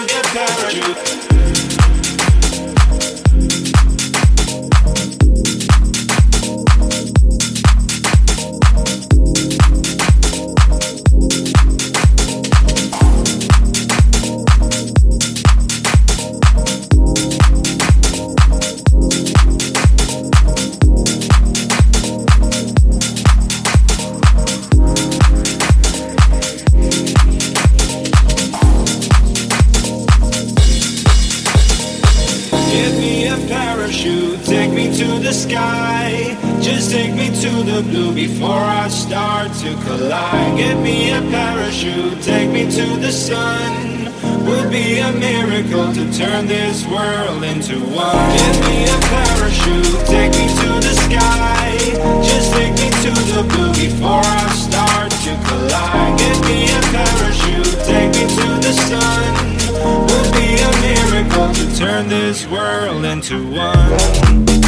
a parachute. Take me to the sky, just take me to the blue before I start to collide. Give me a parachute, take me to the sun. Would be a miracle to turn this world into one. Give me a parachute, take me to the sky, just take me to the blue before I start to collide. Give me a parachute, take me to the sun. Would be a miracle to turn this world into one.